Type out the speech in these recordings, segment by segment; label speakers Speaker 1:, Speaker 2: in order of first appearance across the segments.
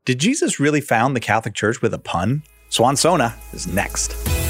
Speaker 1: Did Jesus really found the Catholic Church with a pun? Swan Sona is next.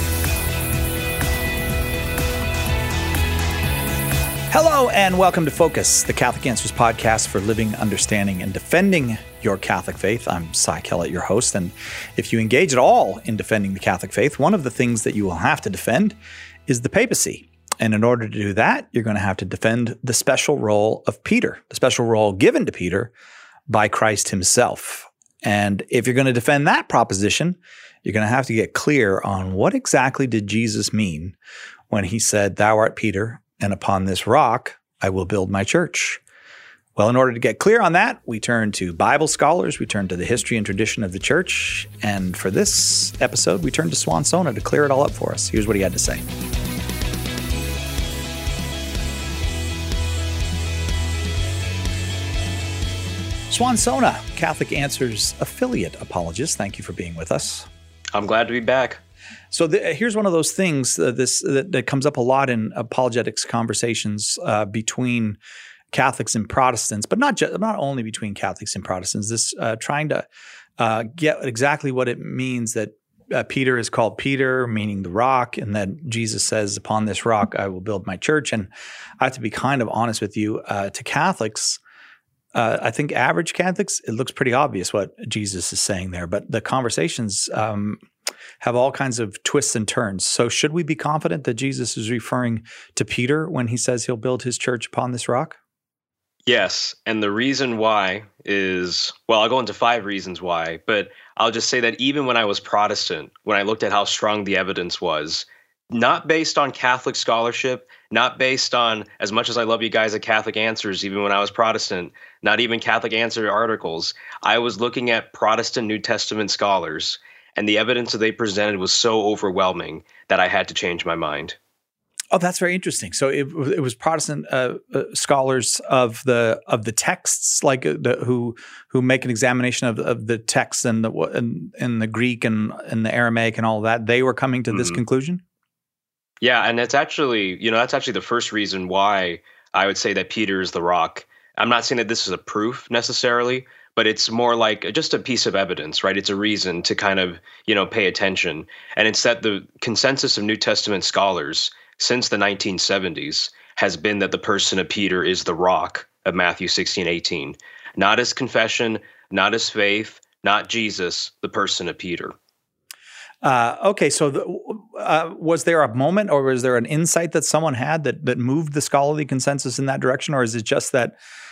Speaker 1: Hello and welcome to Focus, the Catholic Answers podcast for living, understanding, and defending your Catholic faith. I'm Cy Kellett, your host, and if you engage at all in defending the Catholic faith, one of the things that you will have to defend is the papacy. And in order to do that, you're going to have to defend the special role of Peter, the special role given to Peter by Christ himself. And if you're going to defend that proposition, you're going to have to get clear on what exactly did Jesus mean when he said, "Thou art Peter, and upon this rock I will build my church." Well, in order to get clear on that, we turn to Bible scholars, we turn to the history and tradition of the church, and for this episode, we turn to Swan Sona to clear it all up for us. Here's what he had to say. Swan Sona, Catholic Answers affiliate apologist. Thank you for being with us.
Speaker 2: I'm glad to be back.
Speaker 1: So here's one of those things that comes up a lot in apologetics conversations between Catholics and Protestants, but not only between Catholics and Protestants. This trying to get exactly what it means that Peter is called Peter, meaning the rock, and that Jesus says, "Upon this rock I will build my church." And I have to be kind of honest with you, to Catholics. I think average Catholics, it looks pretty obvious what Jesus is saying there, but the conversations have all kinds of twists and turns. So should we be confident that Jesus is referring to Peter when he says he'll build his church upon this rock?
Speaker 2: Yes, and the reason why is, well, I'll go into 5 reasons why, but I'll just say that even when I was Protestant, when I looked at how strong the evidence was, not based on Catholic scholarship, not based on, as much as I love you guys at Catholic Answers, even when I was Protestant, not even Catholic Answer articles, I was looking at Protestant New Testament scholars, and the evidence that they presented was so overwhelming that I had to change my mind.
Speaker 1: Oh, that's very interesting. So it was Protestant scholars of the texts, like who make an examination of the texts and the Greek and the Aramaic and all of that. They were coming to this conclusion.
Speaker 2: Yeah, and that's actually the first reason why I would say that Peter is the rock. I'm not saying that this is a proof necessarily, but it's more like just a piece of evidence, right? It's a reason to kind of, pay attention. And it's that the consensus of New Testament scholars since the 1970s has been that the person of Peter is the rock of Matthew 16:18. Not his confession, not his faith, not Jesus, the person of Peter.
Speaker 1: Okay, so was there a moment or was there an insight that someone had that moved the scholarly consensus in that direction, or is it just that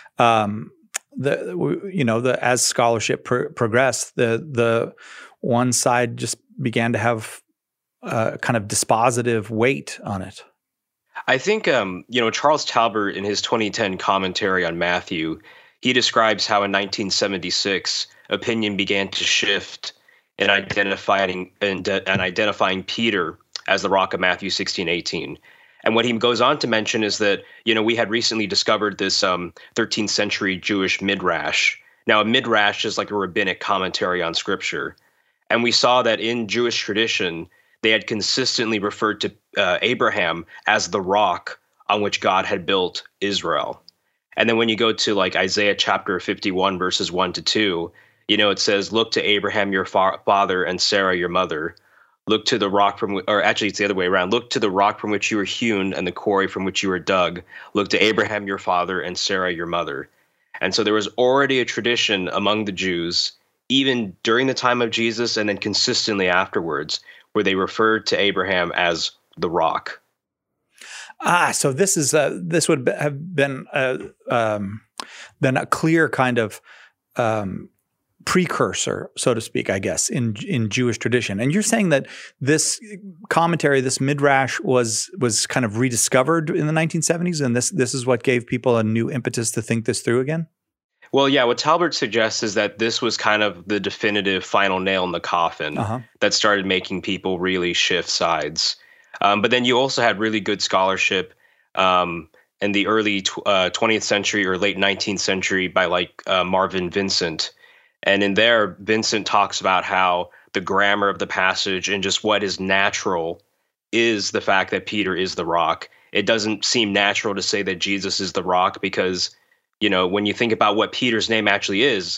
Speaker 1: as scholarship progressed, the one side just began to have kind of dispositive weight on it?
Speaker 2: I think Charles Talbert in his 2010 commentary on Matthew, he describes how in 1976 opinion began to shift in identifying Peter as the rock of Matthew 16:18. And what he goes on to mention is that, we had recently discovered this 13th century Jewish midrash. Now, a midrash is like a rabbinic commentary on scripture. And we saw that in Jewish tradition, they had consistently referred to Abraham as the rock on which God had built Israel. And then when you go to like Isaiah chapter 51, verses 1-2, it says, "Look to Abraham your father and Sarah your mother. Look to the rock or actually it's the other way around. Look to the rock from which you were hewn and the quarry from which you were dug. Look to Abraham your father and Sarah your mother." And so there was already a tradition among the Jews, even during the time of Jesus and then consistently afterwards, where they referred to Abraham as the rock.
Speaker 1: So this would have been a clear kind of precursor, so to speak, I guess, in Jewish tradition. And you're saying that this commentary, this midrash, was kind of rediscovered in the 1970s, and this is what gave people a new impetus to think this through again?
Speaker 2: Well, yeah, what Talbert suggests is that this was kind of the definitive final nail in the coffin that started making people really shift sides. But then you also had really good scholarship in the early 20th century or late 19th century by Marvin Vincent. And in there, Vincent talks about how the grammar of the passage and just what is natural is the fact that Peter is the rock. It doesn't seem natural to say that Jesus is the rock because, when you think about what Peter's name actually is,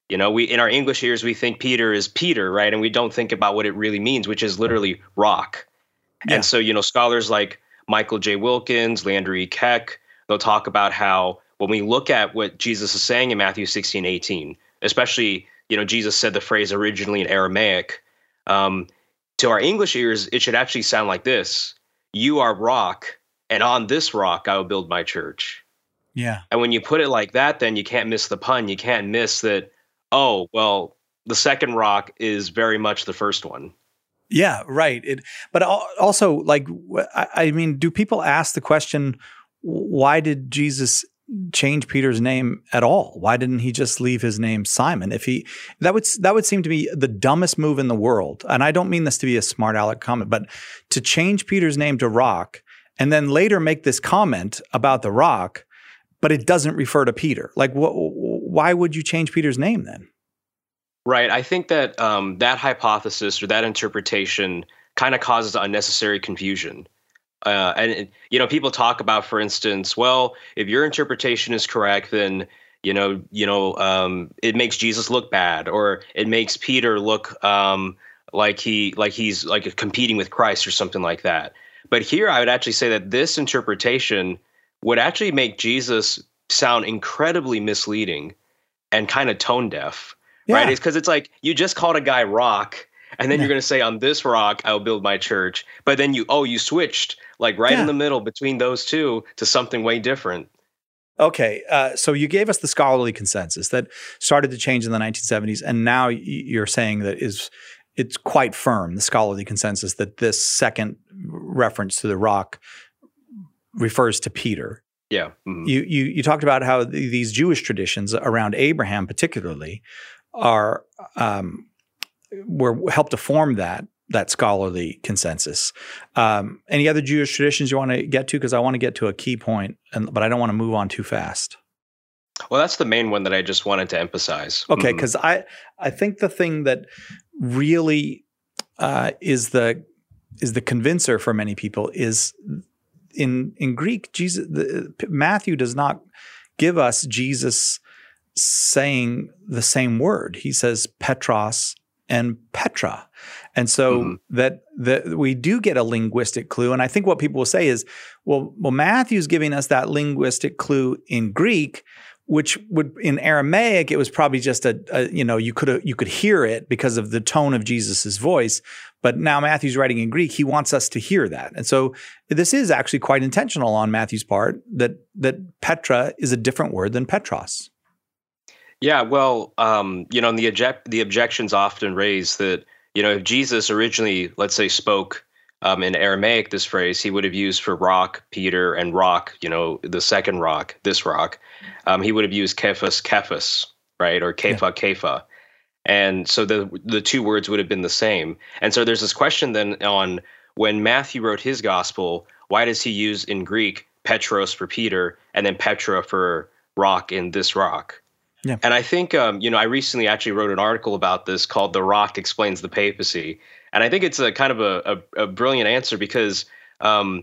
Speaker 2: You know, we in our English ears, we think Peter is Peter, right? And we don't think about what it really means, which is literally rock.
Speaker 1: Yeah.
Speaker 2: And so, you know, scholars like Michael J. Wilkins, Leander E. Keck, they'll talk about how when we look at what Jesus is saying in Matthew 16:18, especially, you know, Jesus said the phrase originally in Aramaic, to our English ears, it should actually sound like this: "You are rock, and on this rock I will build my church."
Speaker 1: Yeah.
Speaker 2: And when you put it like that, then you can't miss the pun. You can't miss that, oh, well, the second rock is very much the first one.
Speaker 1: Yeah, right. But also, like, I mean, do people ask the question, why did Jesus change Peter's name at all? Why didn't he just leave his name Simon? That would seem to be the dumbest move in the world. And I don't mean this to be a smart aleck comment, but to change Peter's name to Rock and then later make this comment about the rock, but it doesn't refer to Peter. Like, why would you change Peter's name then?
Speaker 2: Right. I think that that hypothesis or that interpretation kind of causes unnecessary confusion. And, you know, people talk about, for instance, well, if your interpretation is correct, then, it makes Jesus look bad, or it makes Peter look like he's like competing with Christ or something like that. But here I would actually say that this interpretation would actually make Jesus sound incredibly misleading and kind of tone deaf. Yeah. Right? It's because it's like you just called a guy rock, and then you're going to say, on this rock, I'll build my church. But then you switched like right in the middle between those two to something way different.
Speaker 1: Okay. So you gave us the scholarly consensus that started to change in the 1970s. And now you're saying that it's quite firm, the scholarly consensus, that this second reference to the rock refers to Peter.
Speaker 2: Yeah. Mm-hmm.
Speaker 1: You talked about how these Jewish traditions around Abraham particularly were helped to form that scholarly consensus. Any other Jewish traditions you want to get to? Because I want to get to a key point, but I don't want to move on too fast.
Speaker 2: Well, that's the main one that I just wanted to emphasize.
Speaker 1: Okay, because I think the thing that really is the convincer for many people is in Greek. Matthew does not give us Jesus saying the same word. He says Petros and Petra. And so that we do get a linguistic clue. And I think what people will say is, well, Matthew's giving us that linguistic clue in Greek, which would, in Aramaic, it was probably just you could hear it because of the tone of Jesus's voice. But now Matthew's writing in Greek, he wants us to hear that. And so this is actually quite intentional on Matthew's part, that Petra is a different word than Petros.
Speaker 2: Yeah, well, the objections often raised that, if Jesus originally, let's say, spoke in Aramaic this phrase, he would have used for rock, Peter, and rock, the second rock, this rock. He would have used kephas, right, or kepha. And so the two words would have been the same. And so there's this question then on when Matthew wrote his gospel, why does he use in Greek Petros for Peter and then Petra for rock in this rock? Yeah. And I think, I recently actually wrote an article about this called "The Rock Explains the Papacy." And I think it's a kind of a brilliant answer because I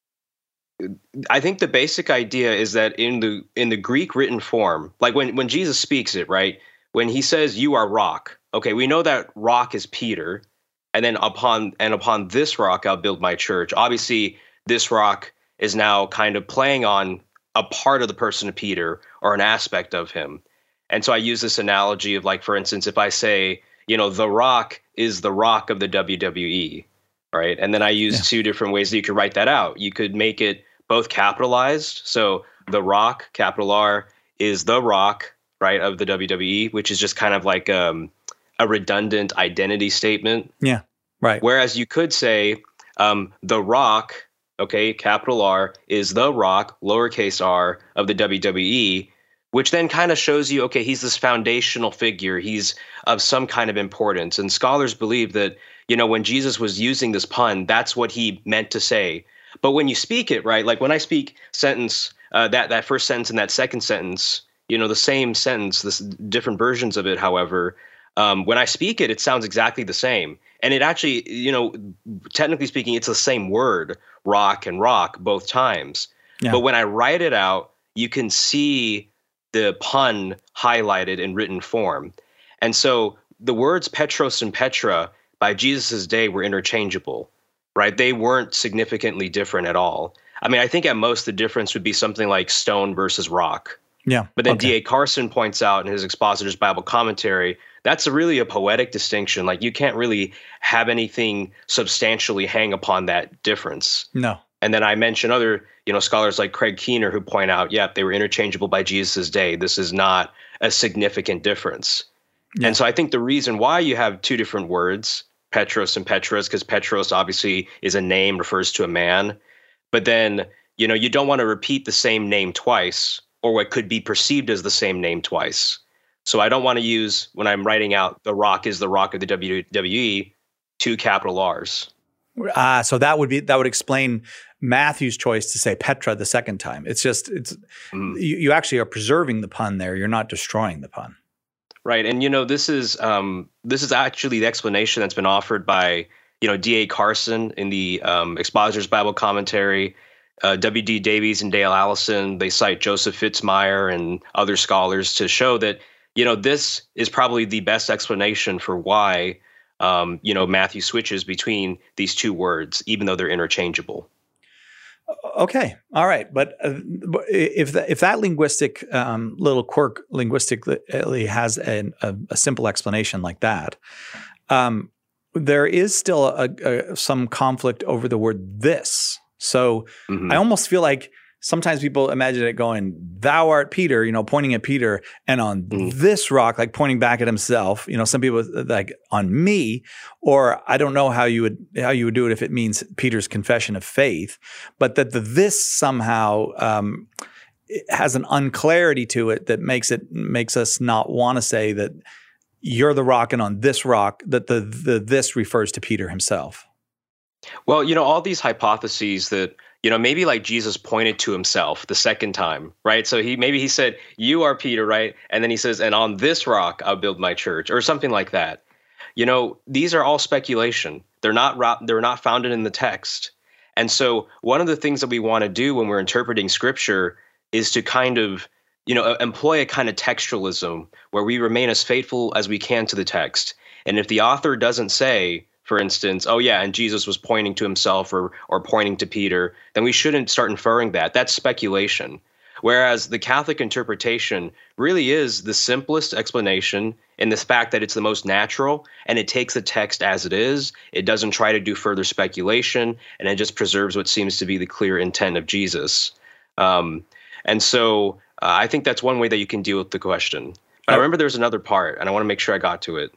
Speaker 2: think the basic idea is that in the Greek written form, like when Jesus speaks it, right, when he says, "You are rock," okay, we know that rock is Peter, and then upon this rock I'll build my church. Obviously, this rock is now kind of playing on a part of the person of Peter or an aspect of him. And so I use this analogy of, like, for instance, if I say, The Rock is the Rock of the WWE, right? And then I use two different ways that you could write that out. You could make it both capitalized. So The Rock, capital R, is the Rock, right, of the WWE, which is just kind of like a redundant identity statement.
Speaker 1: Yeah, right.
Speaker 2: Whereas you could say The Rock, okay, capital R, is the Rock, lowercase r, of the WWE, which then kind of shows you, okay, he's this foundational figure. He's of some kind of importance. And scholars believe that, when Jesus was using this pun, that's what he meant to say. But when you speak it, right, like when I speak sentence, that first sentence and that second sentence, the same sentence, this different versions of it, however, when I speak it, it sounds exactly the same. And it actually, technically speaking, it's the same word, rock and rock, both times. Yeah. But when I write it out, you can see the pun highlighted in written form. And so the words Petros and Petra by Jesus' day were interchangeable, right? They weren't significantly different at all. I mean, I think at most the difference would be something like stone versus rock.
Speaker 1: Yeah.
Speaker 2: But then
Speaker 1: Okay.
Speaker 2: D.A. Carson points out in his Expositor's Bible Commentary, that's really a poetic distinction. Like, you can't really have anything substantially hang upon that difference.
Speaker 1: No.
Speaker 2: And then I mention other, scholars like Craig Keener who point out, they were interchangeable by Jesus' day. This is not a significant difference.
Speaker 1: Yeah.
Speaker 2: And so I think the reason why you have two different words, Petros and Petras, because Petros obviously is a name, refers to a man. But then, you don't want to repeat the same name twice, or what could be perceived as the same name twice. So I don't want to use, when I'm writing out The Rock is the Rock of the WWE, two capital R's.
Speaker 1: So that would explain Matthew's choice to say Petra the second time. You actually are preserving the pun there. You're not destroying the pun.
Speaker 2: Right. And, this is actually the explanation that's been offered by, D.A. Carson in the Expositor's Bible Commentary, W.D. Davies and Dale Allison. They cite Joseph Fitzmyer and other scholars to show that, this is probably the best explanation for why, Matthew switches between these two words, even though they're interchangeable.
Speaker 1: Okay. All right. But if that linguistic little quirk linguistically has a simple explanation like that, there is still some conflict over the word this. So I almost feel like sometimes people imagine it going, "Thou art Peter," pointing at Peter, and on this rock, like pointing back at himself. Some people like on me, or I don't know how you would do it if it means Peter's confession of faith, but that the this somehow it has an unclarity to it that makes us not want to say that you're the rock, and on this rock that the this refers to Peter himself.
Speaker 2: Well, all these hypotheses that, maybe like Jesus pointed to himself the second time, right? So he said, "You are Peter," right? And then he says, "And on this rock I'll build my church," or something like that. These are all speculation. They're not founded in the text. And so one of the things that we want to do when we're interpreting scripture is to kind of, employ a kind of textualism where we remain as faithful as we can to the text. And if the author doesn't say, for instance, "Oh yeah, and Jesus was pointing to himself or pointing to Peter," then we shouldn't start inferring that. That's speculation. Whereas the Catholic interpretation really is the simplest explanation in the fact that it's the most natural, and it takes the text as it is. It doesn't try to do further speculation, and it just preserves what seems to be the clear intent of Jesus. And so I think that's one way that you can deal with the question. But I remember there's another part, and I want to make sure I got to it.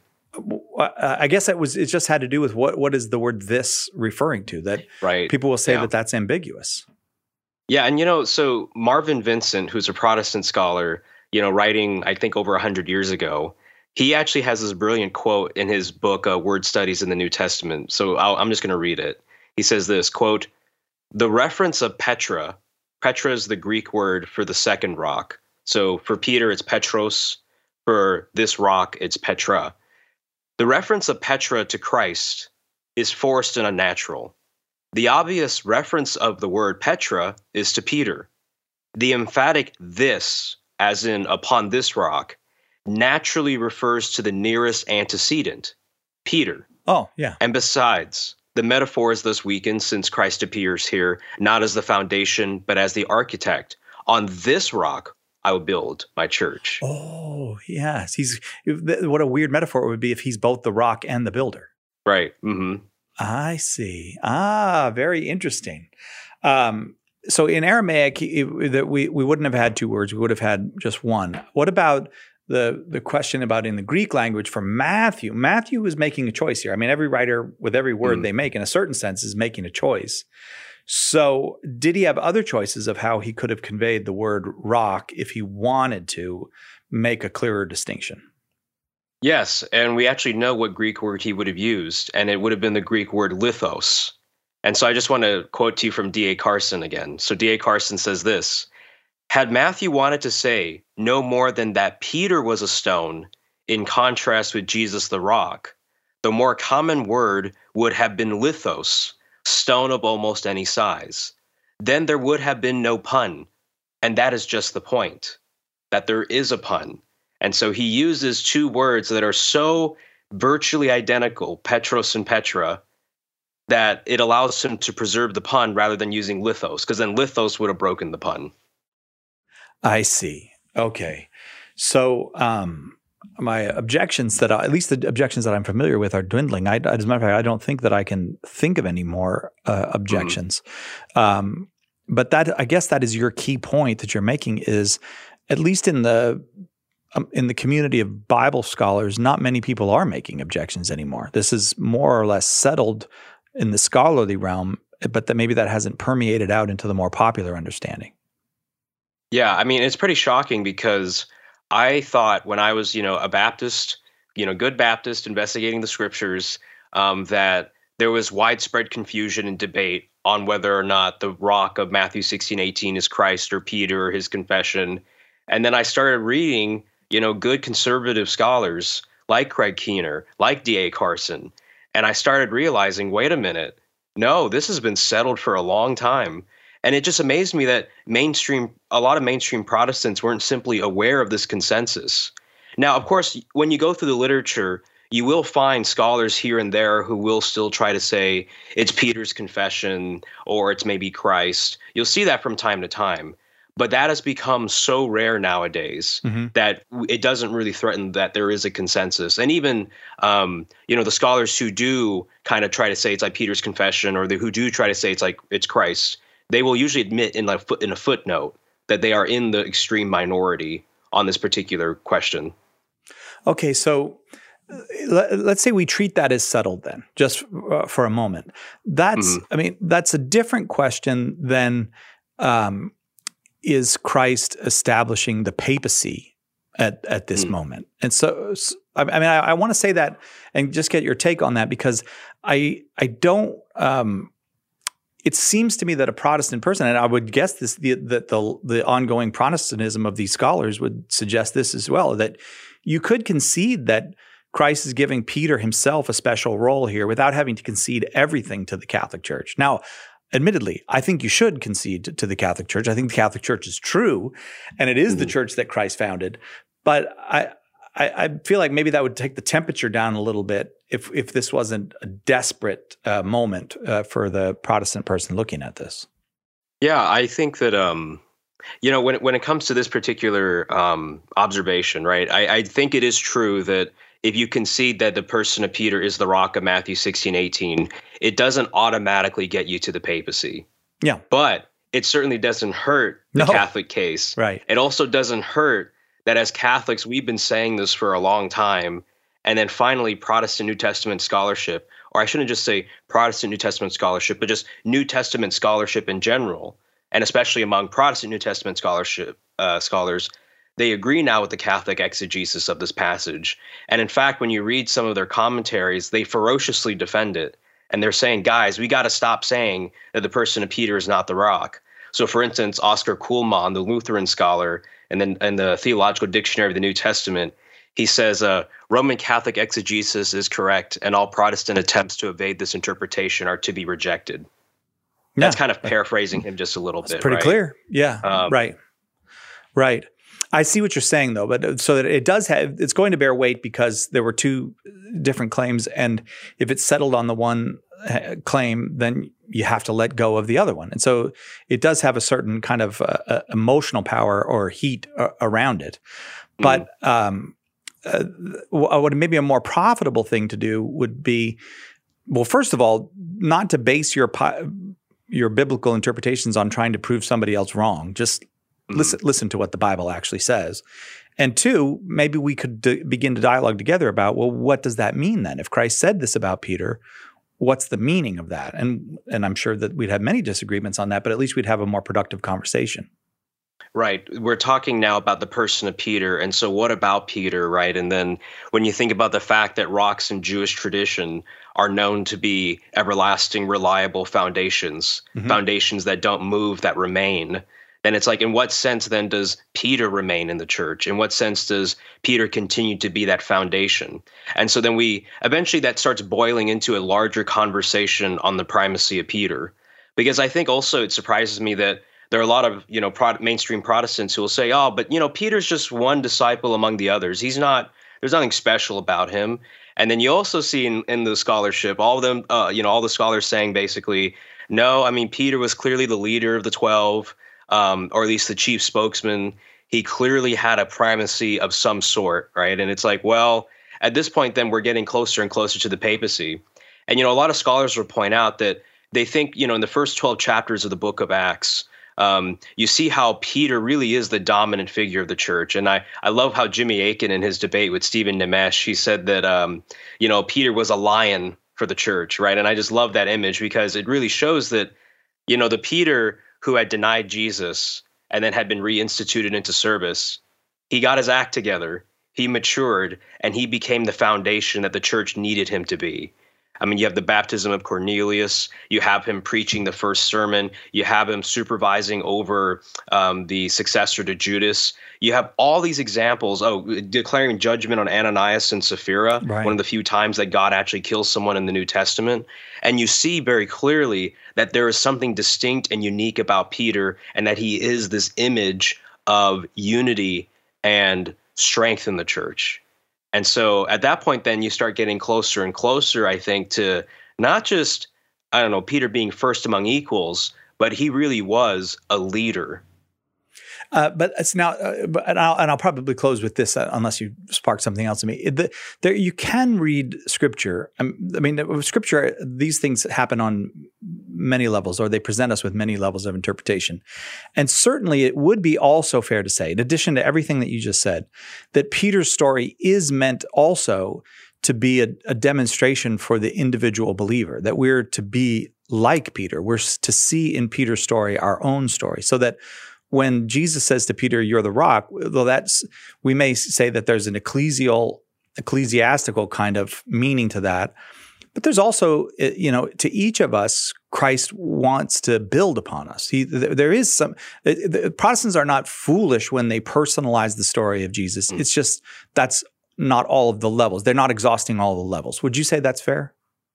Speaker 1: I guess it just had to do with what is the word "this" referring to, that
Speaker 2: right.
Speaker 1: People will say that that's ambiguous.
Speaker 2: Yeah. And, so Marvin Vincent, who's a Protestant scholar, writing, I think, over 100 years ago, he actually has this brilliant quote in his book, Word Studies in the New Testament. So I'm just going to read it. He says this, quote, "The reference of Petra is the Greek word for the second rock. So for Peter, it's Petros. For this rock, it's Petra. The reference of Petra to Christ is forced and unnatural. The obvious reference of the word Petra is to Peter. The emphatic this, as in upon this rock, naturally refers to the nearest antecedent, Peter.
Speaker 1: Oh, yeah.
Speaker 2: And besides, the metaphor is thus weakened since Christ appears here not as the foundation, but as the architect. On this rock, I will build my church."
Speaker 1: Oh, yes. What a weird metaphor it would be if he's both the rock and the builder.
Speaker 2: Right. Mm-hmm.
Speaker 1: I see. Very interesting. So in Aramaic, we wouldn't have had two words. We would have had just one. What about the question about in the Greek language for Matthew? Matthew was making a choice here. I mean, every writer with every word they make, in a certain sense, is making a choice. So did he have other choices of how he could have conveyed the word rock if he wanted to make a clearer distinction?
Speaker 2: Yes, and we actually know what Greek word he would have used, and it would have been the Greek word lithos. And so I just want to quote to you from D.A. Carson again. So D.A. Carson says this, "Had Matthew wanted to say no more than that Peter was a stone in contrast with Jesus the rock, the more common word would have been lithos, stone of almost any size. Then there would have been no pun. And that is just the point, that there is a pun. And so he uses two words that are so virtually identical, Petros and Petra, that it allows him to preserve the pun rather than using lithos, because then lithos would have broken the pun.
Speaker 1: I see. Okay. So my objections at least the objections that I'm familiar with are dwindling. As a matter of fact, I don't think that I can think of any more objections. But I guess that is your key point that you're making is, at least in the community of Bible scholars, not many people are making objections anymore. This is more or less settled in the scholarly realm, but that maybe that hasn't permeated out into the more popular understanding.
Speaker 2: Yeah, I mean, it's pretty shocking because I thought when I was, a Baptist, good Baptist investigating the scriptures, that there was widespread confusion and debate on whether or not the rock of Matthew 16:18 is Christ or Peter or his confession. And then I started reading, good conservative scholars like Craig Keener, like D.A. Carson. And I started realizing, wait a minute, no, this has been settled for a long time. And it just amazed me that a lot of mainstream Protestants weren't simply aware of this consensus. Now, of course, when you go through the literature, you will find scholars here and there who will still try to say it's Peter's confession or it's maybe Christ. You'll see that from time to time. But that has become so rare nowadays that it doesn't really threaten that there is a consensus. And even, the scholars who do kind of try to say it's like Peter's confession, or who do try to say it's Christ, they will usually admit in a footnote that they are in the extreme minority on this particular question. Okay, so let's say we treat that as settled then, just for a moment. That's a different question than is Christ establishing the papacy at this moment? And so I want to say that and just get your take on that, because I don't. It seems to me that a Protestant person, and I would guess that the ongoing Protestantism of these scholars would suggest this as well, that you could concede that Christ is giving Peter himself a special role here without having to concede everything to the Catholic Church. Now, admittedly, I think you should concede to the Catholic Church. I think the Catholic Church is true, and it is the church that Christ founded. But I feel like maybe that would take the temperature down a little bit if this wasn't a desperate moment for the Protestant person looking at this. Yeah, I think that when it comes to this particular observation, right? I think it is true that if you concede that the person of Peter is the rock of Matthew 16:18, it doesn't automatically get you to the papacy. Yeah. But it certainly doesn't hurt the Catholic case. Right. It also doesn't hurt that as Catholics, we've been saying this for a long time. And then finally, Protestant New Testament scholarship, or I shouldn't just say Protestant New Testament scholarship, but just New Testament scholarship in general, and especially among Protestant New Testament scholars, they agree now with the Catholic exegesis of this passage. And in fact, when you read some of their commentaries, they ferociously defend it. And they're saying, guys, we got to stop saying that the person of Peter is not the rock. So for instance, Oscar Kuhlmann, the Lutheran scholar, and then in the Theological Dictionary of the New Testament, he says, Roman Catholic exegesis is correct, and all Protestant attempts to evade this interpretation are to be rejected. Yeah. That's kind of paraphrasing him just a little bit. It's
Speaker 1: pretty clear. Yeah, right. I see what you're saying, though, but so that it's going to bear weight because there were two different claims, and if it's settled on the one claim, then you have to let go of the other one. And so it does have a certain kind of emotional power or heat around it. But what maybe a more profitable thing to do would be, well, first of all, not to base your biblical interpretations on trying to prove somebody else wrong. Just listen to what the Bible actually says. And two, maybe we could begin to dialogue together about, well, what does that mean then? If Christ said this about Peter, what's the meaning of that? And I'm sure that we'd have many disagreements on that, but at least we'd have a more productive conversation.
Speaker 2: Right. We're talking now about the person of Peter. And so what about Peter, right? And then when you think about the fact that rocks in Jewish tradition are known to be everlasting, reliable foundations, foundations that don't move, that remain, then it's like, in what sense then does Peter remain in the church? In what sense does Peter continue to be that foundation? And so then eventually that starts boiling into a larger conversation on the primacy of Peter. Because I think also it surprises me that there are a lot of, mainstream Protestants who will say, oh, but, Peter's just one disciple among the others. There's nothing special about him. And then you also see in the scholarship, all of them, all the scholars saying basically, no, I mean, Peter was clearly the leader of the 12, or at least the chief spokesman. He clearly had a primacy of some sort, right? And it's like, well, at this point, then we're getting closer and closer to the papacy. And, a lot of scholars will point out that they think, in the first 12 chapters of the book of Acts, you see how Peter really is the dominant figure of the church. And I love how Jimmy Akin in his debate with Stephen Nimesh, he said that, Peter was a lion for the church, right? And I just love that image because it really shows that, the Peter who had denied Jesus and then had been reinstituted into service, he got his act together, he matured, and he became the foundation that the church needed him to be. I mean, you have the baptism of Cornelius, you have him preaching the first sermon, you have him supervising over the successor to Judas. You have all these examples, declaring judgment on Ananias and Sapphira, right. One of the few times that God actually kills someone in the New Testament. And you see very clearly that there is something distinct and unique about Peter, and that he is this image of unity and strength in the church. And so at that point, then you start getting closer and closer, I think, to not just, Peter being first among equals, but he really was a leader.
Speaker 1: But it's now, and I'll probably close with this, unless you spark something else in me. You can read Scripture. Scripture, these things happen on many levels, or they present us with many levels of interpretation. And certainly it would be also fair to say, in addition to everything that you just said, that Peter's story is meant also to be a demonstration for the individual believer, that we're to be like Peter. We're to see in Peter's story our own story, so that when Jesus says to Peter, "You're the rock," well, we may say that there's an ecclesiastical kind of meaning to that. But there's also, to each of us, Christ wants to build upon us. There is some Protestants are not foolish when they personalize the story of Jesus. It's just that's not all of the levels. They're not exhausting all the levels. Would you say that's fair?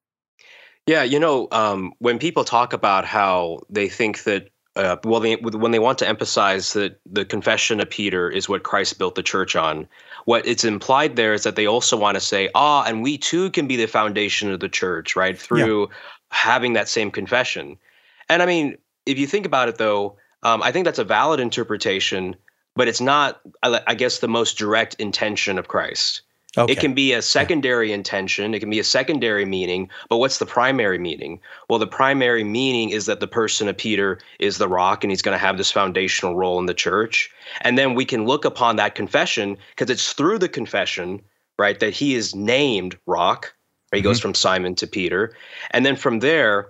Speaker 2: Yeah, when people talk about how they think that, when they want to emphasize that the confession of Peter is what Christ built the church on, what it's implied there is that they also want to say, and we too can be the foundation of the church, right? Through having that same confession. And I mean, if you think about it, though, I think that's a valid interpretation, but it's not, I guess, the most direct intention of Christ. Okay. It can be a secondary intention. It can be a secondary meaning. But what's the primary meaning? Well, the primary meaning is that the person of Peter is the rock, and he's going to have this foundational role in the church. And then we can look upon that confession, because it's through the confession, right, that he is named rock. Right? He goes from Simon to Peter. And then from there,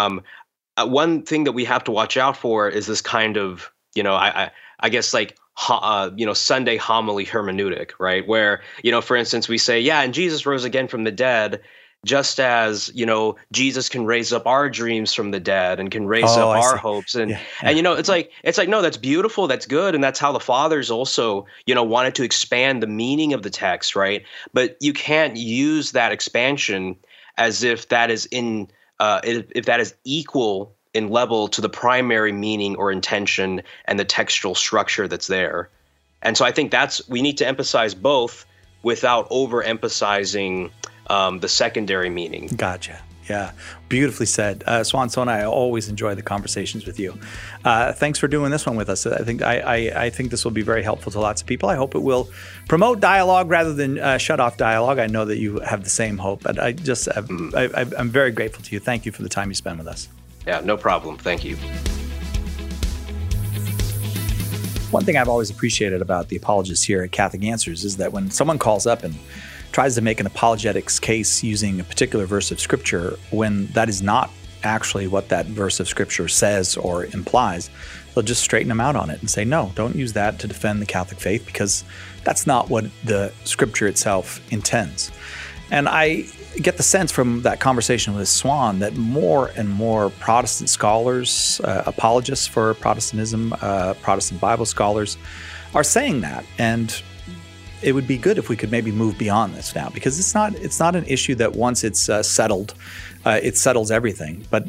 Speaker 2: one thing that we have to watch out for is this kind of, I guess, like, Sunday homily hermeneutic, right? Where, for instance, we say, and Jesus rose again from the dead, just as, Jesus can raise up our dreams from the dead and can raise up our hopes. And, it's like, no, that's beautiful. That's good. And that's how the fathers also, wanted to expand the meaning of the text, right? But you can't use that expansion as if that is if that is equal in level to the primary meaning or intention and the textual structure that's there. And so I think we need to emphasize both without overemphasizing the secondary meaning.
Speaker 1: Gotcha. Yeah. Beautifully said. Swanson, I always enjoy the conversations with you. Thanks for doing this one with us. I think this will be very helpful to lots of people. I hope it will promote dialogue rather than shut off dialogue. I know that you have the same hope, but I'm very grateful to you. Thank you for the time you spend with us.
Speaker 2: Yeah, no problem. Thank you.
Speaker 1: One thing I've always appreciated about the apologists here at Catholic Answers is that when someone calls up and tries to make an apologetics case using a particular verse of Scripture, when that is not actually what that verse of Scripture says or implies, they'll just straighten them out on it and say, no, don't use that to defend the Catholic faith, because that's not what the Scripture itself intends. And I get the sense from that conversation with Swan that more and more Protestant scholars, apologists for Protestantism, Protestant Bible scholars are saying that. And it would be good if we could maybe move beyond this now, because it's not an issue that once it's settled, it settles everything. But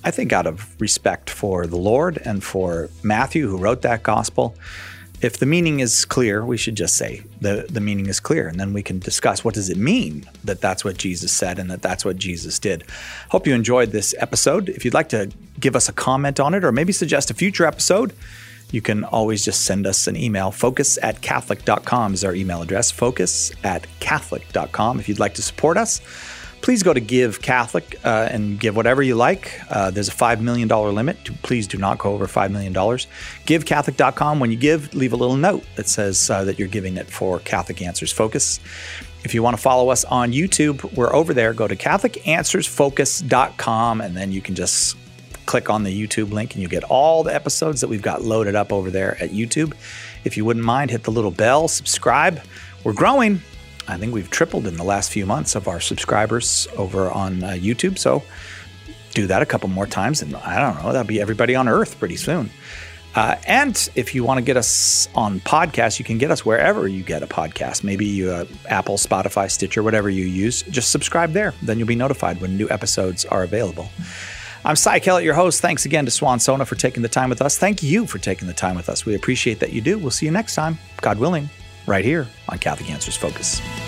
Speaker 1: I think out of respect for the Lord and for Matthew, who wrote that gospel, if the meaning is clear, we should just say the meaning is clear, and then we can discuss what does it mean that that's what Jesus said and that that's what Jesus did. Hope you enjoyed this episode. If you'd like to give us a comment on it or maybe suggest a future episode, you can always just send us an email. focus@catholic.com is our email address, focus@catholic.com. If you'd like to support us, please go to Give Catholic and give whatever you like. There's a $5 million limit. Please do not go over $5 million. GiveCatholic.com. When you give, leave a little note that says that you're giving it for Catholic Answers Focus. If you want to follow us on YouTube, we're over there. Go to CatholicAnswersFocus.com, and then you can just click on the YouTube link and you get all the episodes that we've got loaded up over there at YouTube. If you wouldn't mind, hit the little bell, subscribe. We're growing. I think we've tripled in the last few months of our subscribers over on YouTube. So do that a couple more times, and I don't know, that'll be everybody on earth pretty soon. And if you want to get us on podcasts, you can get us wherever you get a podcast. Maybe Apple, Spotify, Stitcher, whatever you use. Just subscribe there. Then you'll be notified when new episodes are available. I'm Cy Kellett, your host. Thanks again to Swan Sona for taking the time with us. Thank you for taking the time with us. We appreciate that you do. We'll see you next time, God willing, right here on Catholic Answers Focus.